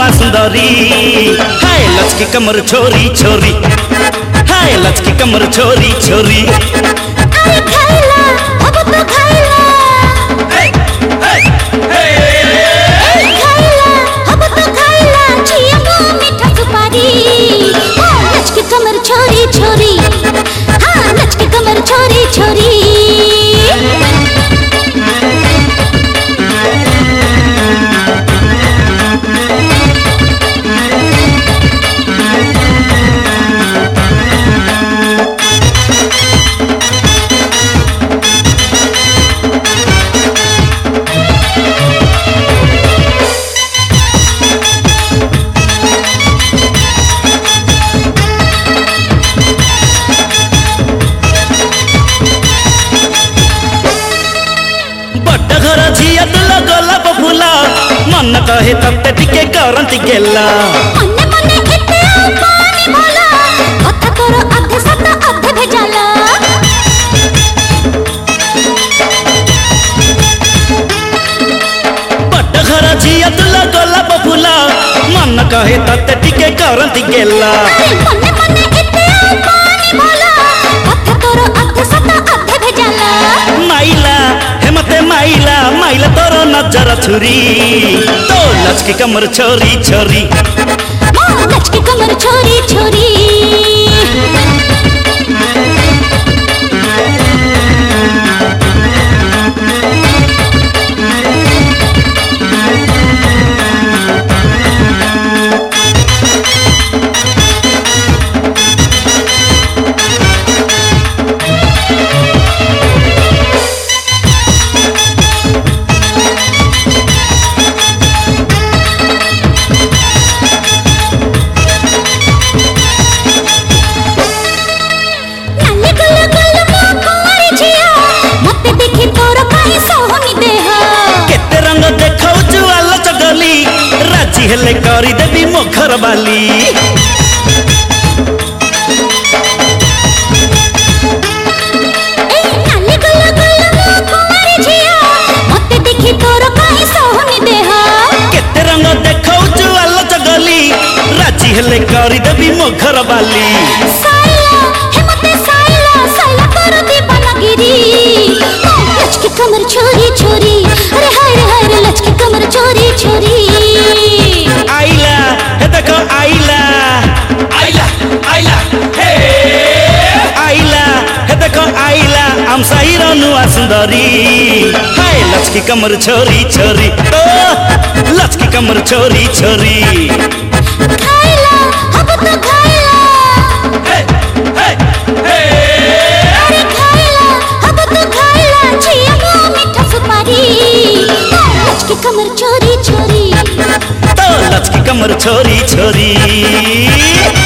नुआ सुंदरी। हाय लचकी कमर छोरी छोरी, हाय लचकी कमर छोरी छोरी। अरे खाइला अब तो खाइला, खाइला अब तो खाइला छिया मीठा सुपारी। लचकी कमर छोरी छोरी, हाँ लचकी कमर छोरी छोरी। झिया तुला गोलाप फुला मन कहे तते टिके करंती गेला। मन्ने मन्ने एते पानी भोला, कथा तोर अधे सत अधे भेजाला। बड़ घर झिया तुला गोलाप फुला मन कहे तते टिके करंती गेला। मन्ने मन्ने एते पानी भोला, कथा तोर अधे सत अधे भेजाला। माइला हे मते माइला माइला तोर नजर छुरी। तो लचकी कमर छोरी छोरी, लचकी कमर छोरी छोरी। हेले करी देवी मोखर बाली। केते रंग देखौचु आलो चगली, राजी हेले करी देवी मोखर बाली। लचकी कमर छोरी छोरी, अरे हाय रे हाय रे लचकी कमर छोरी छोरी। आइला हे देखो आइला, आइला आइला हे आइला हे देखो आइला हम सही नुआ सुंदरी। हाय लचकी कमर छोरी छोरी, तो लचकी कमर छोरी छोरी। खाइला अब तो खाइला, हे हे हे अरे खाइला अब तो खाइला छिया मीठा सुपारी। लचकी कमर छोरी छोरी, तो लचकी कमर छोरी छोरी।